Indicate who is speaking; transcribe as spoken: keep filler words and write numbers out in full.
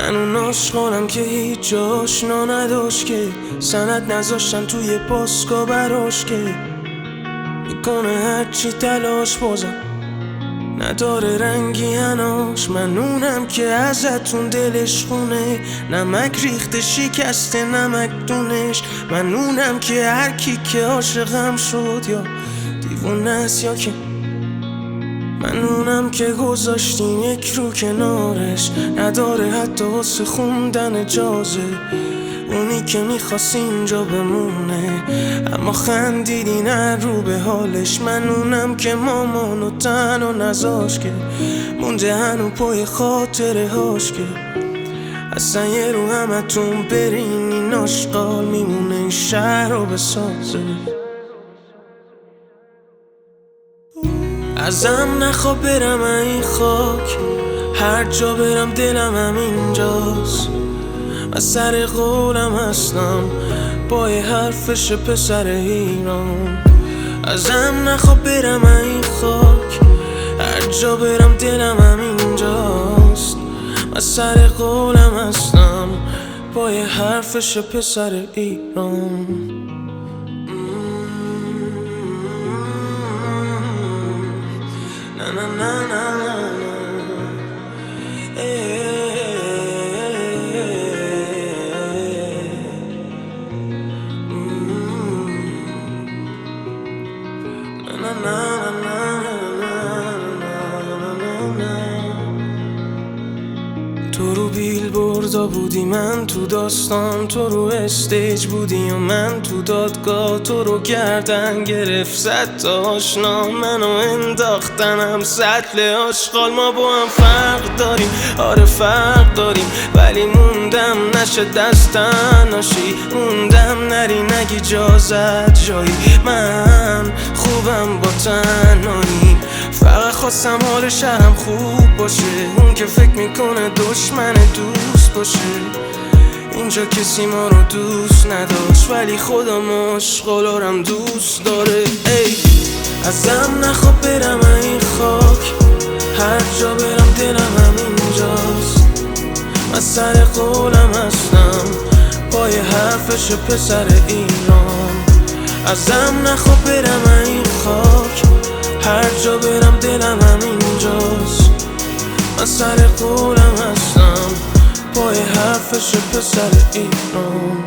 Speaker 1: من اون عاشقانم که هیچ آشنا نداشت، که سند نذاشتن توی پاسکا براش، که میکنه هرچی تلاش بازم نداره رنگی هناش. من اونم که ازتون دلش خونه، نمک ریخته شکسته نمک دونش. من اونم که هر کی که عاشقم شد یا دیوونه است یا که من اونم که گذاشتیم یک رو کنارش، نداره حتی واسه خوندن اجازه. اونی که میخواست اینجا بمونه اما خندیدی نه رو به حالش. من اونم که مامانو تنها نذاش، که مونده هنو پای خاطره هاش، که اصلا یه رو همتون برین این آشغال میمونه این شهر رو بسازه. ازم نخوا برم این خاک، هر جا برم دلم همینجاست. من سر قولم هستم با یه حرفش پسر ایران. ازم نخوا برم این خاک، هر جا برم دلم همینجاست. من سر قولم هستم با یه حرفش پسر ایران. Na na na na na, eh, na na na na na. تو رو بیل بردا بودی من تو داستان، تو رو استیج بودی و من تو دادگاه. تو رو گردن گرفت صد تا آشنا، منو انداختنم سطل آشغال. ما با هم فرق داریم، آره فرق داریم، ولی موندم نشه دستن ناشی. موندم نری نگی جازت جایی، من خوبم با تنهایی. فقط خواستم حال شهرم خوب باشه، اون که فکر میکنه دشمن دوست باشه. اینجا کسی ما رو دوست نداشت، ولی خودم عاشقالارم دوست داره. ای ازم نخوا برم این خاک، هر جا برم دلم همینجاست. من سر قولم هستم پای حرفش پسر ایران. ازم نخوا برم این خاک، هر جا برم دلم همینجاست. من سر قولم هستم پای حرفش پسر ایران.